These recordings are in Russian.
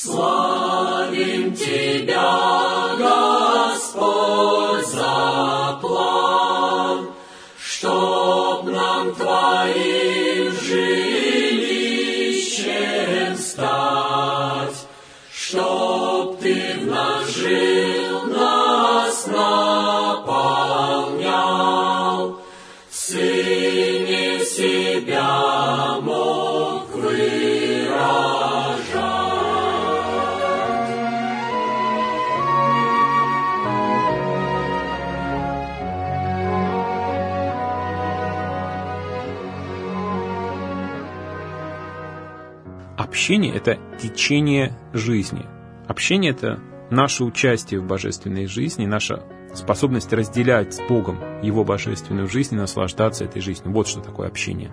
Славим Тебя, Господь, за план, чтоб нам Твоим жилищем стать, чтоб Ты в нас жил, нас наполнял, в Сыне себя мог выражать. Общение – это течение жизни. Общение – это наше участие в божественной жизни, наша способность разделять с Богом Его божественную жизнь и наслаждаться этой жизнью. Вот что такое общение.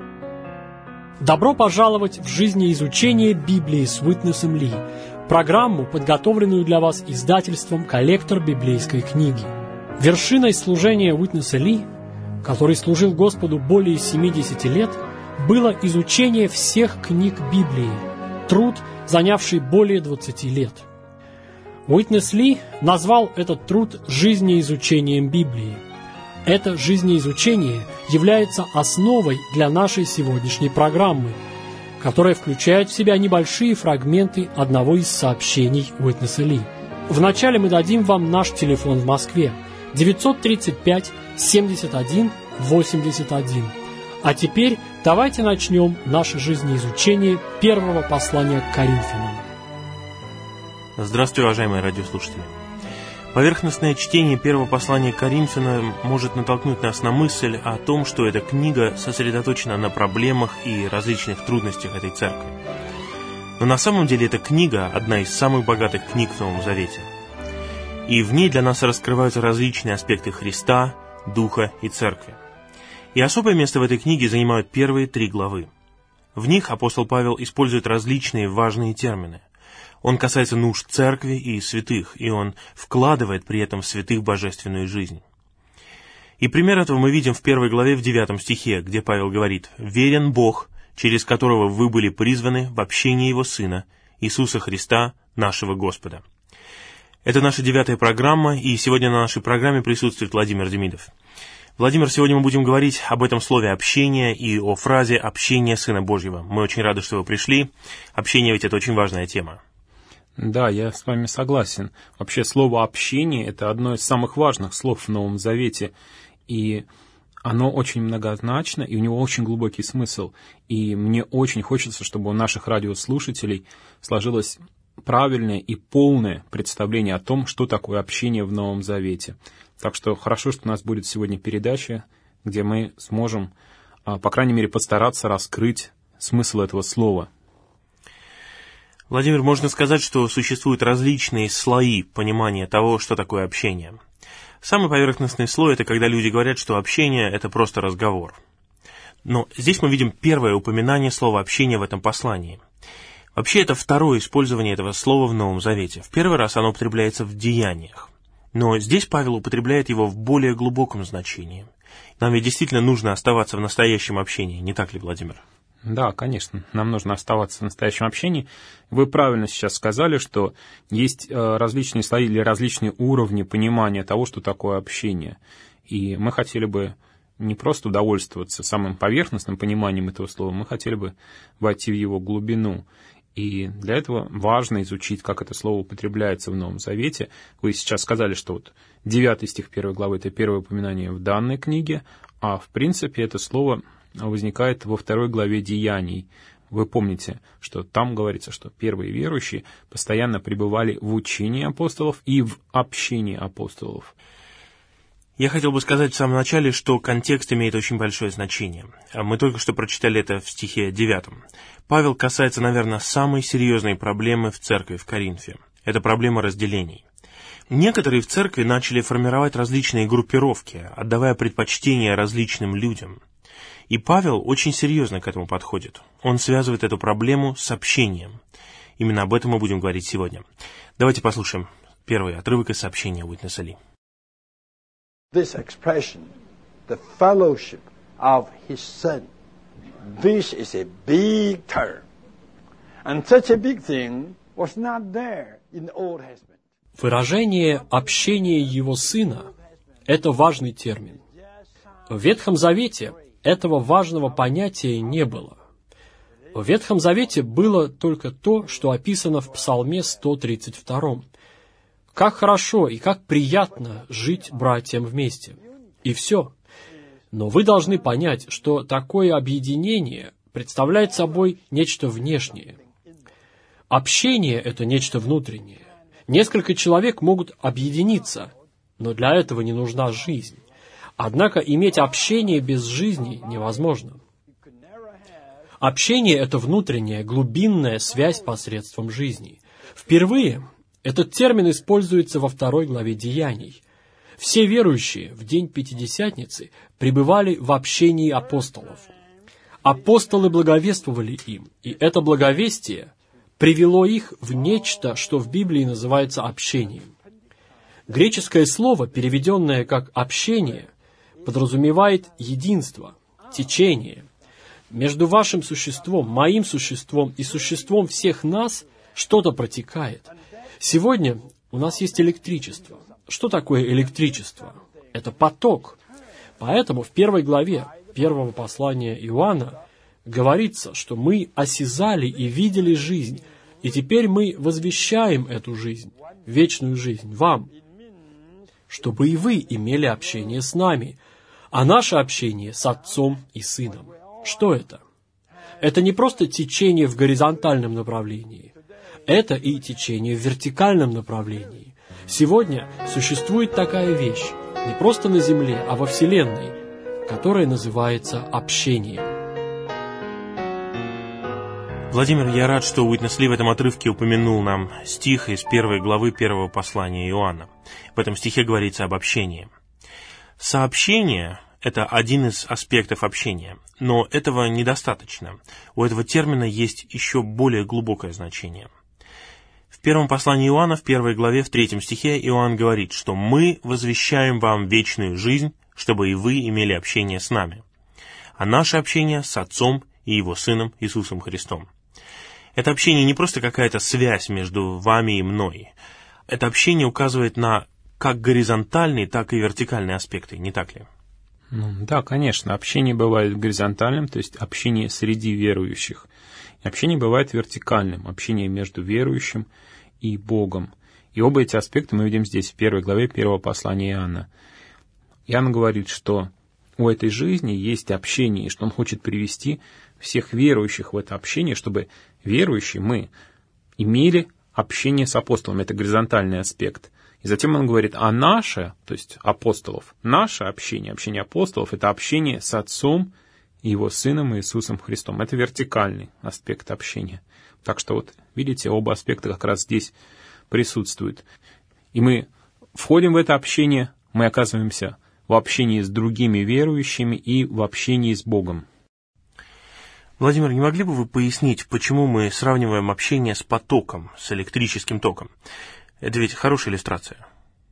Добро пожаловать в жизнеизучение Библии с Уитнесом Ли, программу, подготовленную для вас издательством «Коллектор библейской книги». Вершиной служения Уитнеса Ли, который служил Господу более 70 лет, было изучение всех книг Библии, труд, занявший более 20 лет. Уитнес Ли назвал этот труд жизнеизучением Библии. Это жизнеизучение является основой для нашей сегодняшней программы, которая включает в себя небольшие фрагменты одного из сообщений Уитнеса Ли. Вначале мы дадим вам наш телефон в Москве 935 71 81. А теперь давайте начнем наше жизнеизучение первого послания к Коринфянам. Здравствуйте, уважаемые радиослушатели. Поверхностное чтение первого послания к Коринфянам может натолкнуть нас на мысль о том, что эта книга сосредоточена на проблемах и различных трудностях этой церкви. Но на самом деле эта книга – одна из самых богатых книг в Новом Завете. И в ней для нас раскрываются различные аспекты Христа, Духа и Церкви. И особое место в этой книге занимают первые 3 главы. В них апостол Павел использует различные важные термины. Он касается нужд церкви и святых, и он вкладывает при этом в святых божественную жизнь. И пример этого мы видим в 1 главе в 9 стихе, где Павел говорит: «Верен Бог, через которого вы были призваны в общение Его Сына, Иисуса Христа, нашего Господа». Это наша 9-я программа, и сегодня на нашей программе присутствует Владимир Демидов. Владимир, сегодня мы будем говорить об этом слове «общение» и о фразе «общение Сына Божьего». Мы очень рады, что вы пришли. Общение ведь это очень важная тема. Да, я с вами согласен. Вообще слово «общение» — это одно из самых важных слов в Новом Завете. И оно очень многозначно, и у него очень глубокий смысл. И мне очень хочется, чтобы у наших радиослушателей сложилось правильное и полное представление о том, что такое общение в Новом Завете. Так что хорошо, что у нас будет сегодня передача, где мы сможем, по крайней мере, постараться раскрыть смысл этого слова. Владимир, можно сказать, что существуют различные слои понимания того, что такое общение. Самый поверхностный слой – это когда люди говорят, что общение – это просто разговор. Но здесь мы видим первое упоминание слова «общение» в этом послании. Вообще, это второе использование этого слова в Новом Завете. В первый раз оно употребляется в деяниях. Но здесь Павел употребляет его в более глубоком значении. Нам ведь действительно нужно оставаться в настоящем общении, не так ли, Владимир? Да, конечно, нам нужно оставаться в настоящем общении. Вы правильно сейчас сказали, что есть различные слои или различные уровни понимания того, что такое общение. И мы хотели бы не просто удовольствоваться самым поверхностным пониманием этого слова, мы хотели бы войти в его глубину. И для этого важно изучить, как это слово употребляется в Новом Завете. Вы сейчас сказали, что вот 9 стих 1 главы – это первое упоминание в данной книге, а в принципе это слово возникает во 2 главе Деяний. Вы помните, что там говорится, что первые верующие постоянно пребывали в учении апостолов и в общении апостолов. Я хотел бы сказать в самом начале, что контекст имеет очень большое значение. Мы только что прочитали это в стихе 9. Павел касается, наверное, самой серьезной проблемы в церкви в Коринфе. Это проблема разделений. Некоторые в церкви начали формировать различные группировки, отдавая предпочтение различным людям. И Павел очень серьезно к этому подходит. Он связывает эту проблему с общением. Именно об этом мы будем говорить сегодня. Давайте послушаем первый отрывок из сообщения Уитнеса Ли. This expression, the fellowship of his son, this is a big term. And such a big thing was not there in the Old Testament. Выражение «общение Его Сына» — это важный термин. В Ветхом Завете этого важного понятия не было. В Ветхом Завете было только то, что описано в Псалме 132. Как хорошо и как приятно жить братьям вместе. И все. Но вы должны понять, что такое объединение представляет собой нечто внешнее. Общение — это нечто внутреннее. Несколько человек могут объединиться, но для этого не нужна жизнь. Однако иметь общение без жизни невозможно. Общение — это внутренняя, глубинная связь посредством жизни. Впервые этот термин используется во 2 главе Деяний. Все верующие в день Пятидесятницы пребывали в общении апостолов. Апостолы благовествовали им, и это благовестие привело их в нечто, что в Библии называется общением. Греческое слово, переведенное как «общение», подразумевает единство, течение. Между вашим существом, моим существом и существом всех нас что-то протекает. Сегодня у нас есть электричество. Что такое электричество? Это поток. Поэтому в 1 главе 1 послания Иоанна говорится, что мы осязали и видели жизнь, и теперь мы возвещаем эту жизнь, вечную жизнь, вам, чтобы и вы имели общение с нами, а наше общение с Отцом и Сыном. Что это? Это не просто течение в горизонтальном направлении, это и течение в вертикальном направлении. Сегодня существует такая вещь, не просто на Земле, а во Вселенной, которая называется общением. Владимир, я рад, что Уитнес Ли в этом отрывке упомянул нам стих из 1 главы 1 послания Иоанна. В этом стихе говорится об общении. Сообщение — это один из аспектов общения, но этого недостаточно. У этого термина есть еще более глубокое значение. В 1 послании Иоанна, в 1 главе, в 3 стихе Иоанн говорит, что «мы возвещаем вам вечную жизнь, чтобы и вы имели общение с нами». А наше общение с Отцом и Его Сыном Иисусом Христом. Это общение не просто какая-то связь между вами и мной. Это общение указывает на как горизонтальные, так и вертикальные аспекты, не так ли? Да, конечно. Общение бывает горизонтальным, то есть общение среди верующих. И общение бывает вертикальным, общение между верующим и Богом. И оба эти аспекта мы видим здесь, в 1 главе 1 послания Иоанна. Иоанн говорит, что у этой жизни есть общение, и что он хочет привести всех верующих в это общение, чтобы верующие, мы, имели общение с апостолами. Это горизонтальный аспект. И затем он говорит, а наше, то есть апостолов, наше общение, общение апостолов, это общение с Отцом и Его Сыном Иисусом Христом. Это вертикальный аспект общения. Так что вот, видите, оба аспекта как раз здесь присутствуют. И мы входим в это общение, мы оказываемся в общении с другими верующими и в общении с Богом. Владимир, не могли бы вы пояснить, почему мы сравниваем общение с потоком, с электрическим током? Это ведь хорошая иллюстрация.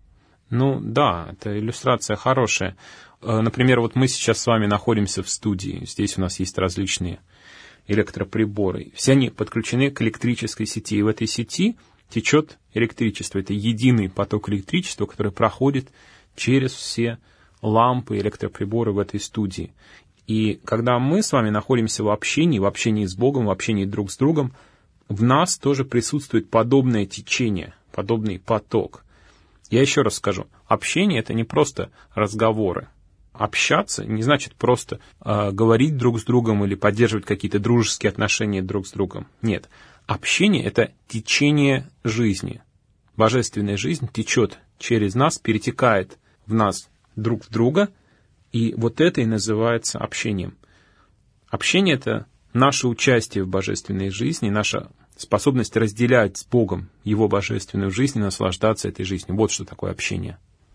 Ну да, это иллюстрация хорошая. Например, вот мы сейчас с вами находимся в студии. Здесь у нас есть различные электроприборы. Все они подключены к электрической сети. И в этой сети течет электричество. Это единый поток электричества, который проходит через все лампы, электроприборы в этой студии. И когда мы с вами находимся в общении с Богом, в общении друг с другом, в нас тоже присутствует подобное течение, подобный поток. Я еще раз скажу, общение — это не просто разговоры. Общаться не значит просто говорить друг с другом или поддерживать какие-то дружеские отношения друг с другом. Нет, общение — это течение жизни. Божественная жизнь течет через нас, перетекает в нас друг в друга, и вот это и называется общением. Общение — это наше участие в божественной жизни, наша способность разделять с Богом Его божественную жизнь и наслаждаться этой жизнью. Вот что такое общение.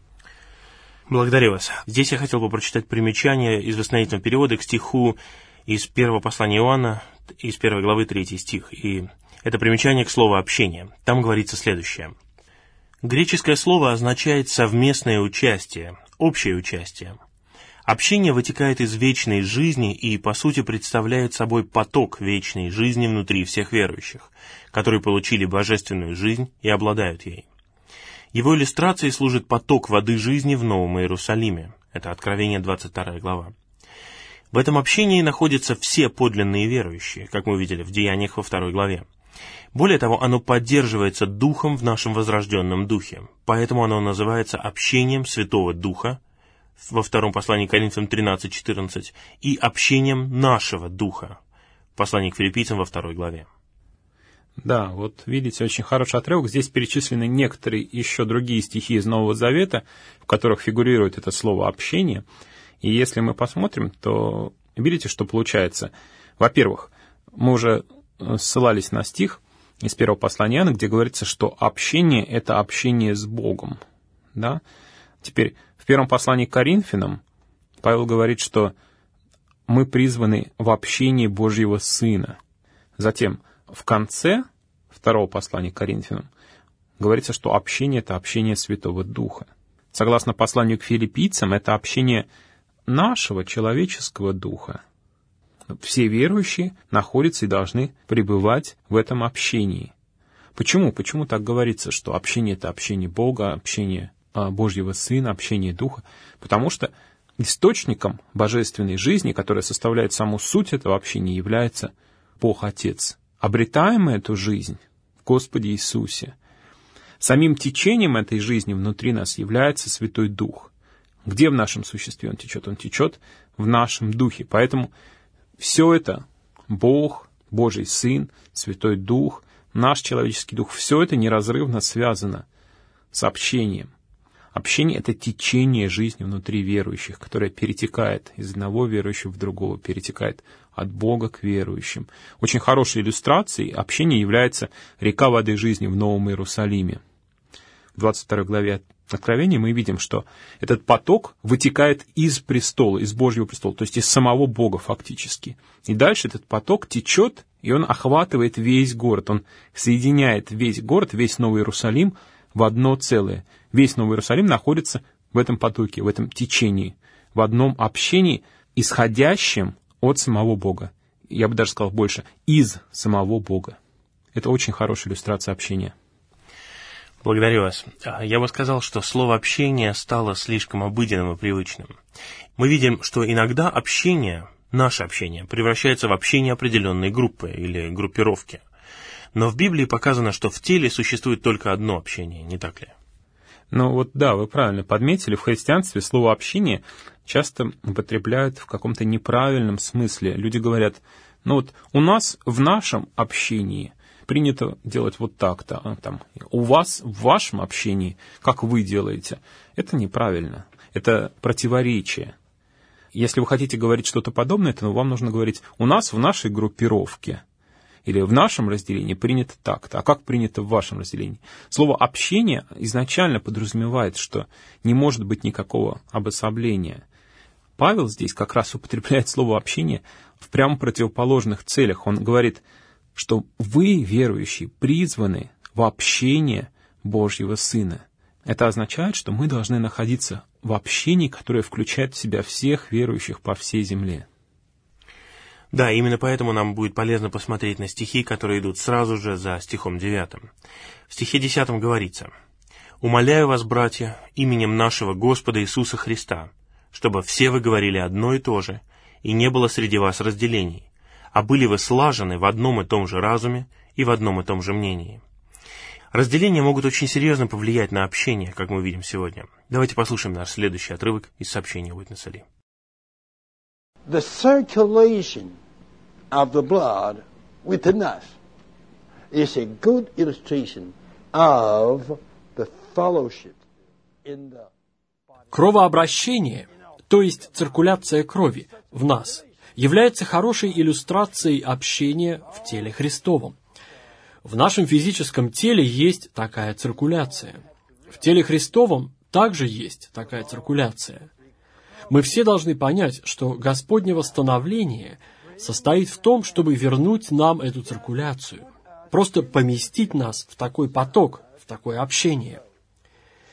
Благодарю вас. Здесь я хотел бы прочитать примечание из восстановительного перевода к стиху из 1 послания Иоанна, из 1 главы 3 стих. И это примечание к слову «общение». Там говорится следующее. Греческое слово означает совместное участие, общее участие. Общение вытекает из вечной жизни и, по сути, представляет собой поток вечной жизни внутри всех верующих, которые получили божественную жизнь и обладают ей. Его иллюстрацией служит поток воды жизни в Новом Иерусалиме. Это Откровение 22 глава. В этом общении находятся все подлинные верующие, как мы видели в Деяниях во 2 главе. Более того, оно поддерживается Духом в нашем возрожденном Духе, поэтому оно называется общением Святого Духа во втором послании к Коринфянам 13:14 и общением нашего Духа, послание к Филиппийцам во 2 главе. Да, вот видите, очень хороший отрывок. Здесь перечислены некоторые еще другие стихи из Нового Завета, в которых фигурирует это слово «общение». И если мы посмотрим, то видите, что получается. Во-первых, мы уже ссылались на стих из первого послания Иоанна, где говорится, что общение — это общение с Богом. Да? Теперь в первом послании к Коринфянам Павел говорит, что мы призваны в общении Божьего Сына. Затем в конце второго послания к Коринфянам говорится, что общение — это общение Святого Духа. Согласно посланию к Филиппийцам, это общение нашего человеческого духа. Все верующие находятся и должны пребывать в этом общении. Почему? Почему так говорится, что общение — это общение Бога, общение Божьего Сына, общение Духа? Потому что источником божественной жизни, которая составляет саму суть этого общения, является Бог Отец. Обретаем мы эту жизнь в Господе Иисусе. Самим течением этой жизни внутри нас является Святой Дух. Где в нашем существе Он течет? Он течет в нашем Духе. Поэтому все это, Бог, Божий Сын, Святой Дух, наш человеческий дух, все это неразрывно связано с общением. Общение — это течение жизни внутри верующих, которое перетекает из одного верующего в другого, перетекает от Бога к верующим. Очень хорошей иллюстрацией общения является река воды жизни в Новом Иерусалиме. В 22 главе Откровения мы видим, что этот поток вытекает из престола, из Божьего престола, то есть из самого Бога фактически. И дальше этот поток течет, и он охватывает весь город. Он соединяет весь город, весь Новый Иерусалим в одно целое. Весь Новый Иерусалим находится в этом потоке, в этом течении, в одном общении, исходящем от самого Бога. Я бы даже сказал больше, из самого Бога. Это очень хорошая иллюстрация общения. Благодарю вас. Я бы сказал, что слово «общение» стало слишком обыденным и привычным. Мы видим, что иногда общение, наше общение, превращается в общение определенной группы или группировки. Но в Библии показано, что в теле существует только одно общение, не так ли? Ну вот да, вы правильно подметили, в христианстве слово «общение» часто употребляют в каком-то неправильном смысле. Люди говорят, ну вот у нас в нашем общении принято делать вот так-то, там, у вас в вашем общении, как вы делаете. Это неправильно, это противоречие. Если вы хотите говорить что-то подобное, то вам нужно говорить, у нас в нашей группировке или в нашем разделении принято так-то, а как принято в вашем разделении. Слово «общение» изначально подразумевает, что не может быть никакого обособления. Павел здесь как раз употребляет слово «общение» в прямо противоположных целях. Он говорит, что вы, верующие, призваны в общение Божьего Сына. Это означает, что мы должны находиться в общении, которое включает в себя всех верующих по всей земле. Да, именно поэтому нам будет полезно посмотреть на стихи, которые идут сразу же за стихом 9. В стихе 10 говорится: «Умоляю вас, братья, именем нашего Господа Иисуса Христа, чтобы все вы говорили одно и то же, и не было среди вас разделений, а были вы слажены в одном и том же разуме и в одном и том же мнении». Разделения могут очень серьезно повлиять на общение, как мы видим сегодня. Давайте послушаем наш следующий отрывок из сообщения Уитнеса Ли. The circulation of the blood within us is a good illustration of the fellowship in the body. Кровообращение, то есть циркуляция крови в нас, является хорошей иллюстрацией общения в теле Христовом. В нашем физическом теле есть такая циркуляция. В теле Христовом также есть такая циркуляция. Мы все должны понять, что Господне восстановление состоит в том, чтобы вернуть нам эту циркуляцию, просто поместить нас в такой поток, в такое общение.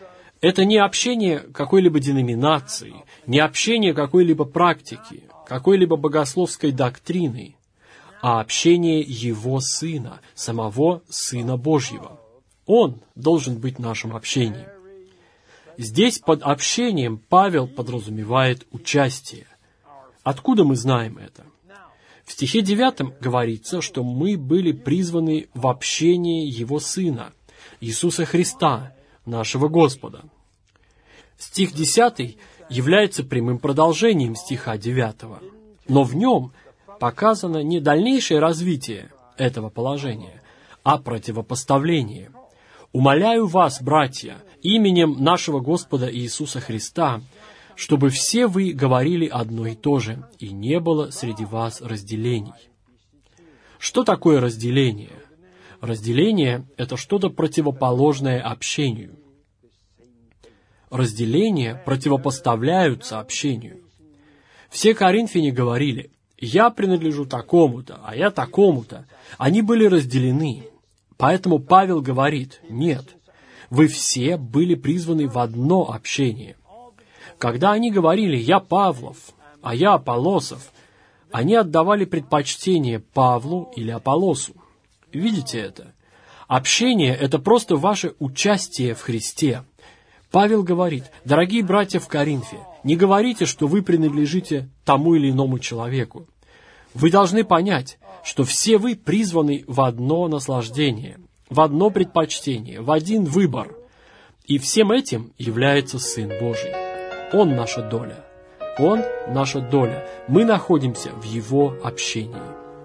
Это не общение какой-либо деноминации, не общение какой-либо практики, какой-либо богословской доктрины, а общение Его Сына, самого Сына Божьего. Он должен быть нашим общением. Здесь под общением Павел подразумевает участие. Откуда мы знаем это? В стихе 9 говорится, что мы были призваны в общение Его Сына, Иисуса Христа, нашего Господа. Стих 10 является прямым продолжением стиха 9, но в нем показано не дальнейшее развитие этого положения, а противопоставление. «Умоляю вас, братья, именем нашего Господа Иисуса Христа, чтобы все вы говорили одно и то же, и не было среди вас разделений». Что такое разделение? Разделение – это что-то противоположное общению. Разделения противопоставляются общению. Все коринфяне говорили: «Я принадлежу такому-то, а я такому-то». Они были разделены. Поэтому Павел говорит: «Нет, вы все были призваны в одно общение». Когда они говорили «я Павлов», а я Аполлосов, они отдавали предпочтение Павлу или Аполлосу. Видите это? Общение – это просто ваше участие в Христе. Павел говорит: «Дорогие братья в Коринфе, не говорите, что вы принадлежите тому или иному человеку. Вы должны понять, что все вы призваны в одно наслаждение, в одно предпочтение, в один выбор. И всем этим является Сын Божий. Он наша доля. Он наша доля. Мы находимся в Его общении».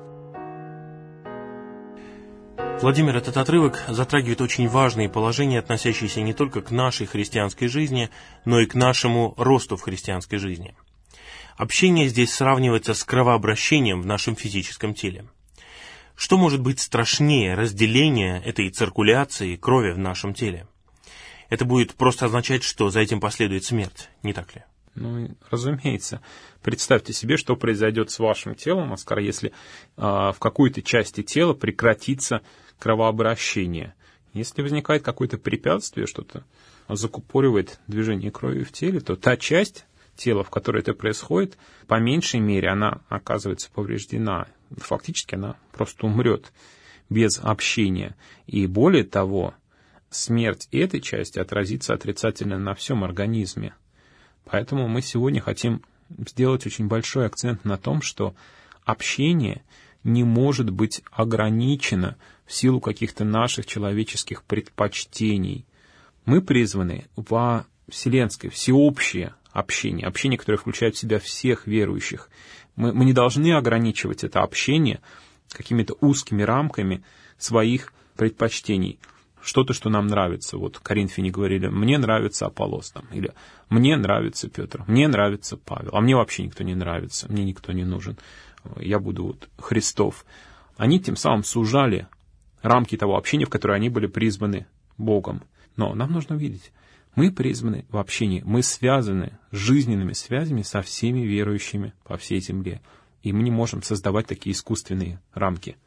Владимир, этот отрывок затрагивает очень важные положения, относящиеся не только к нашей христианской жизни, но и к нашему росту в христианской жизни. Общение здесь сравнивается с кровообращением в нашем физическом теле. Что может быть страшнее разделения этой циркуляции крови в нашем теле? Это будет просто означать, что за этим последует смерть, не так ли? Ну, разумеется. Представьте себе, что произойдет с вашим телом, Оскар, если в какой-то части тела прекратится кровообращение. Если возникает какое-то препятствие, что-то закупоривает движение крови в теле, то та часть тела, в которой это происходит, по меньшей мере она оказывается повреждена. Фактически она просто умрет без общения. И более того, смерть этой части отразится отрицательно на всем организме. Поэтому мы сегодня хотим сделать очень большой акцент на том, что общение не может быть ограничено в силу каких-то наших человеческих предпочтений. Мы призваны во вселенское, всеобщее общение, общение, которое включает в себя всех верующих. Мы не должны ограничивать это общение какими-то узкими рамками своих предпочтений. Что-то, что нам нравится. Вот коринфяне говорили: «Мне нравится Аполлос», там, или «Мне нравится Петр», «Мне нравится Павел», а мне вообще никто не нравится, мне никто не нужен, я буду вот Христов. Они тем самым сужали рамки того общения, в которое они были призваны Богом. Но нам нужно видеть, мы призваны в общении, мы связаны жизненными связями со всеми верующими по всей земле. И мы не можем создавать такие искусственные рамки.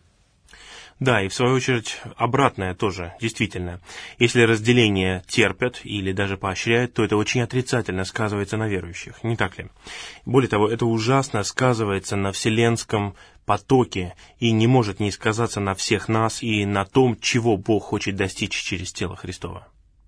Да, и в свою очередь обратное тоже, действительно. Если разделение терпят или даже поощряют, то это очень отрицательно сказывается на верующих, не так ли? Более того, это ужасно сказывается на вселенском потоке и не может не сказаться на всех нас и на том, чего Бог хочет достичь через тело Христова.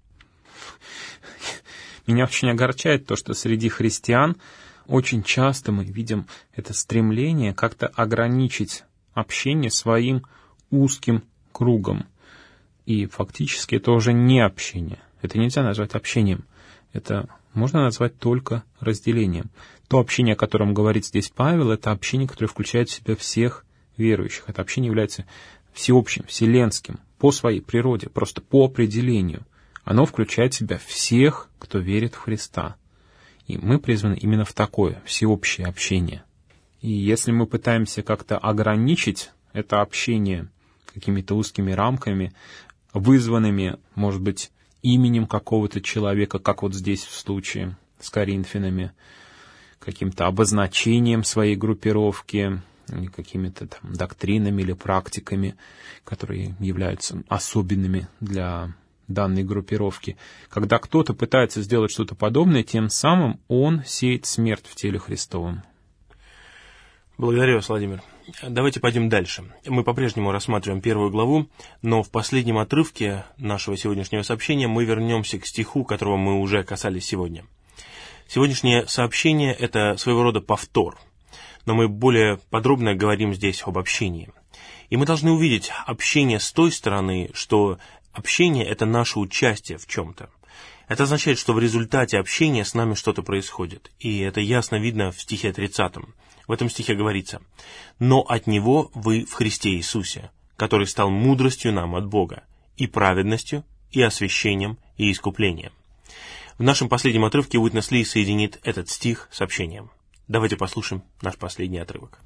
Меня очень огорчает то, что среди христиан очень часто мы видим это стремление как-то ограничить общение своим узким кругом. И фактически это уже не общение. Это нельзя назвать общением. Это можно назвать только разделением. То общение, о котором говорит здесь Павел, это общение, которое включает в себя всех верующих. Это общение является всеобщим, вселенским, по своей природе, просто по определению. Оно включает в себя всех, кто верит в Христа. И мы призваны именно в такое всеобщее общение. И если мы пытаемся как-то ограничить это общение какими-то узкими рамками, вызванными, может быть, именем какого-то человека, как вот здесь в случае с коринфянами, каким-то обозначением своей группировки, или какими-то там доктринами или практиками, которые являются особенными для данной группировки. Когда кто-то пытается сделать что-то подобное, тем самым он сеет смерть в теле Христовом. Благодарю вас, Владимир. Давайте пойдем дальше. Мы по-прежнему рассматриваем 1 главу, но в последнем отрывке нашего сегодняшнего сообщения мы вернемся к стиху, которого мы уже касались сегодня. Сегодняшнее сообщение – это своего рода повтор, но мы более подробно говорим здесь об общении. И мы должны увидеть общение с той стороны, что общение – это наше участие в чем-то. Это означает, что в результате общения с нами что-то происходит, и это ясно видно в стихе 30. В этом стихе говорится: «Но от Него вы в Христе Иисусе, который стал мудростью нам от Бога, и праведностью, и освящением, и искуплением». В нашем последнем отрывке Уитнес Ли соединит этот стих с общением. Давайте послушаем наш последний отрывок.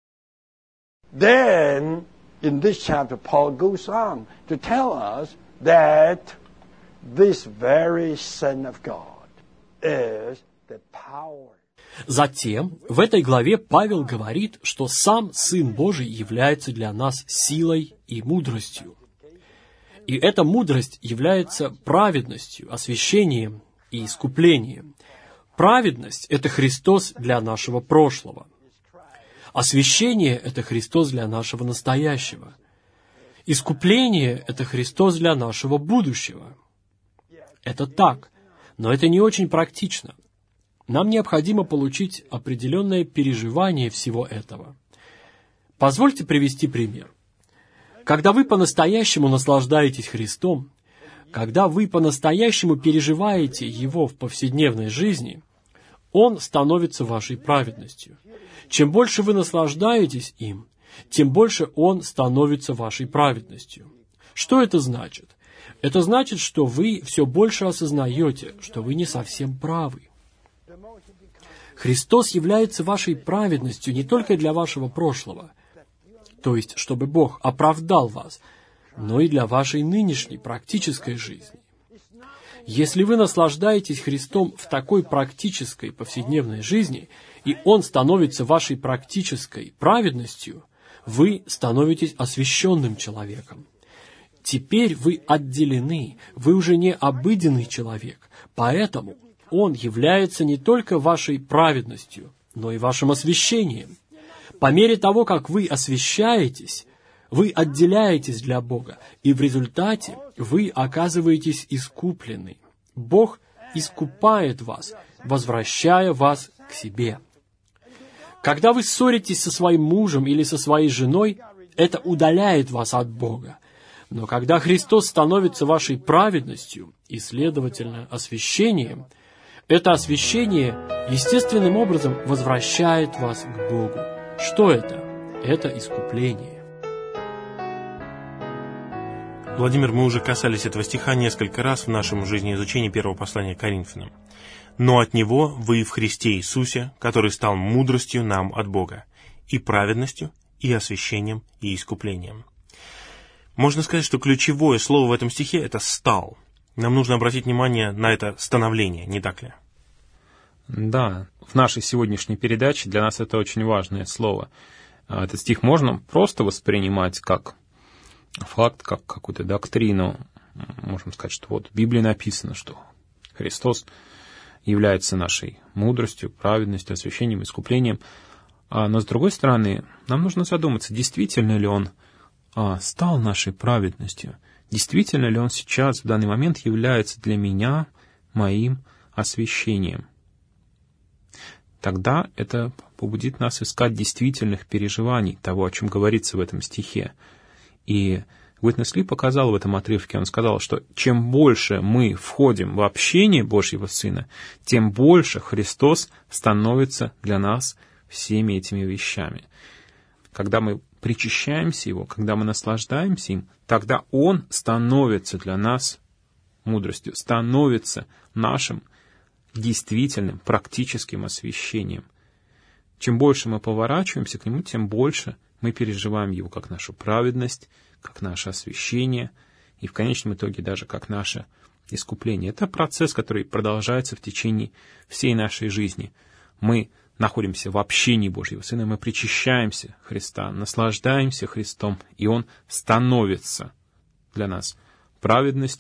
Then, in this chapter, Paul goes on to tell us that this very Son of God is the power. Затем в этой главе Павел говорит, что сам Сын Божий является для нас силой и мудростью. И эта мудрость является праведностью, освящением и искуплением. Праведность – это Христос для нашего прошлого. Освящение – это Христос для нашего настоящего. Искупление – это Христос для нашего будущего. Это так, но это не очень практично. Нам необходимо получить определенное переживание всего этого. Позвольте привести пример. Когда вы по-настоящему наслаждаетесь Христом, когда вы по-настоящему переживаете Его в повседневной жизни, Он становится вашей праведностью. Чем больше вы наслаждаетесь им, тем больше Он становится вашей праведностью. Что это значит? Это значит, что вы все больше осознаете, что вы не совсем правы. Христос является вашей праведностью не только для вашего прошлого, то есть, чтобы Бог оправдал вас, но и для вашей нынешней практической жизни. Если вы наслаждаетесь Христом в такой практической повседневной жизни, и Он становится вашей практической праведностью, вы становитесь освященным человеком. Теперь вы отделены, вы уже не обыденный человек, поэтому Он является не только вашей праведностью, но и вашим освящением. По мере того, как вы освящаетесь, вы отделяетесь для Бога, и в результате вы оказываетесь искуплены. Бог искупает вас, возвращая вас к себе. Когда вы ссоритесь со своим мужем или со своей женой, это удаляет вас от Бога. Но когда Христос становится вашей праведностью и, следовательно, освящением, это освящение естественным образом возвращает вас к Богу. Что это? Это искупление. Владимир, мы уже касались этого стиха несколько раз в нашем жизнеизучении первого послания к Коринфянам. «Но от Него вы в Христе Иисусе, который стал мудростью нам от Бога, и праведностью, и освящением, и искуплением». Можно сказать, что ключевое слово в этом стихе – это «стал». Нам нужно обратить внимание на это становление, не так ли? Да, в нашей сегодняшней передаче для нас это очень важное слово. Этот стих можно просто воспринимать как факт, как какую-то доктрину. Можем сказать, что вот в Библии написано, что Христос является нашей мудростью, праведностью, освящением, искуплением. Но с другой стороны, нам нужно задуматься, действительно ли Он стал нашей праведностью, действительно ли Он сейчас, в данный момент, является для меня моим освящением. Тогда это побудит нас искать действительных переживаний того, о чем говорится в этом стихе. И Уитнес Ли показал в этом отрывке, он сказал, что чем больше мы входим в общение Божьего Сына, тем больше Христос становится для нас всеми этими вещами. Когда мы причащаемся Его, когда мы наслаждаемся им, тогда Он становится для нас мудростью, становится нашим действительным, практическим освящением. Чем больше мы поворачиваемся к Нему, тем больше мы переживаем Его как нашу праведность, как наше освящение и в конечном итоге даже как наше искупление. Это процесс, который продолжается в течение всей нашей жизни. Мы находимся в общении Божьего Сына, мы причащаемся Христа, наслаждаемся Христом, и Он становится для нас праведностью,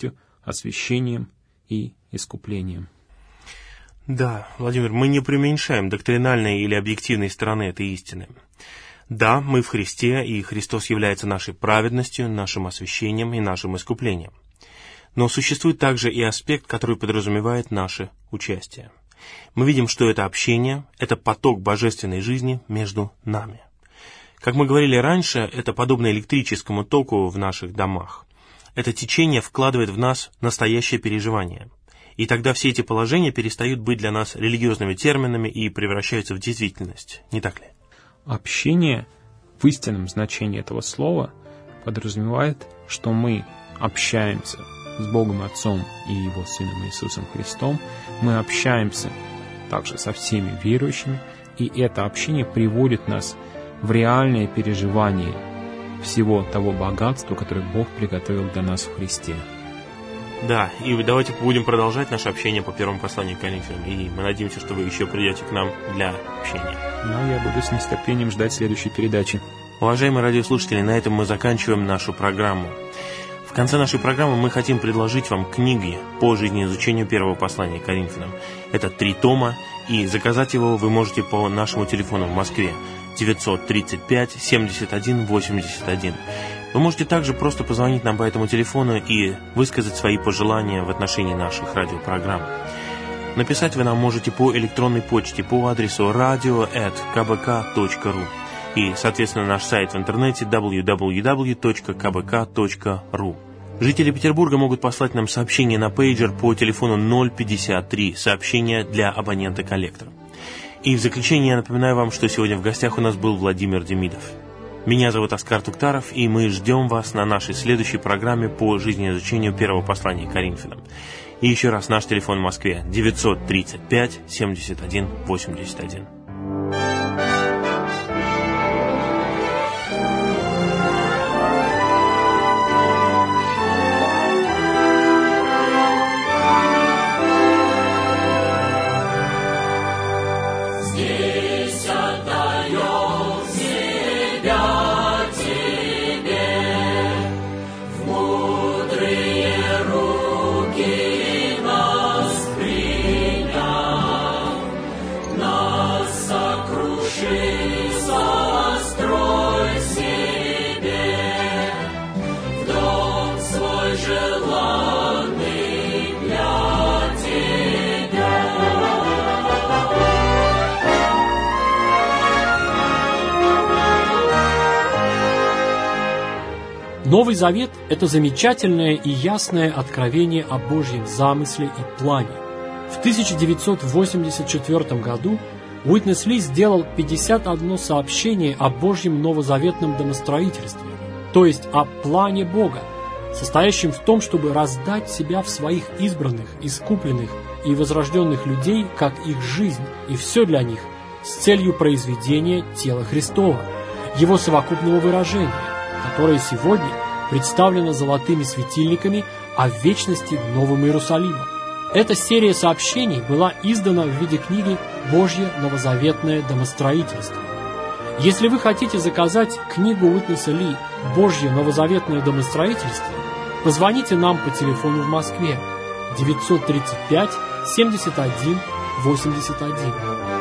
освящением и искуплением. Да, Владимир, мы не преуменьшаем доктринальной или объективной стороны этой истины. Да, мы в Христе, и Христос является нашей праведностью, нашим освящением и нашим искуплением. Но существует также и аспект, который подразумевает наше участие. Мы видим, что это общение, это поток божественной жизни между нами. Как мы говорили раньше, это подобно электрическому току в наших домах. Это течение вкладывает в нас настоящее переживание. И тогда все эти положения перестают быть для нас религиозными терминами и превращаются в действительность. Не так ли? Общение в истинном значении этого слова подразумевает, что мы общаемся с Богом Отцом и Его Сыном Иисусом Христом, мы общаемся также со всеми верующими, и это общение приводит нас в реальное переживание всего того богатства, которое Бог приготовил для нас в Христе. Да, и давайте будем продолжать наше общение по первому посланию к Коринфянам, и мы надеемся, что вы еще придете к нам для общения. Но я буду с нетерпением ждать следующей передачи. Уважаемые радиослушатели, на этом мы заканчиваем нашу программу. В конце нашей программы мы хотим предложить вам книги по жизнеизучению первого послания к Коринфянам. Это 3 тома, и заказать его вы можете по нашему телефону в Москве 935 71 81. Вы можете также просто позвонить нам по этому телефону и высказать свои пожелания в отношении наших радиопрограмм. Написать вы нам можете по электронной почте по адресу radio@kbk.ru и, соответственно, наш сайт в интернете www.kbk.ru. Жители Петербурга могут послать нам сообщение на пейджер по телефону 053, сообщение для абонента-коллектора. И в заключение я напоминаю вам, что сегодня в гостях у нас был Владимир Демидов. Меня зовут Оскар Туктаров, и мы ждем вас на нашей следующей программе по жизнеизучению первого послания к Коринфянам. И еще раз наш телефон в Москве 935 71 81. Новый Завет – это замечательное и ясное откровение о Божьем замысле и плане. В 1984 году Уитнес Ли сделал 51 сообщение о Божьем новозаветном домостроительстве, то есть о плане Бога, состоящем в том, чтобы раздать себя в своих избранных, искупленных и возрожденных людей, как их жизнь, и все для них, с целью произведения тела Христова, его совокупного выражения, которое сегодня представлено золотыми светильниками, а в вечности Новым Иерусалимом. Эта серия сообщений была издана в виде книги «Божье новозаветное домостроительство». Если вы хотите заказать книгу Уитнеса Ли «Божье новозаветное домостроительство», позвоните нам по телефону в Москве 935 71 81.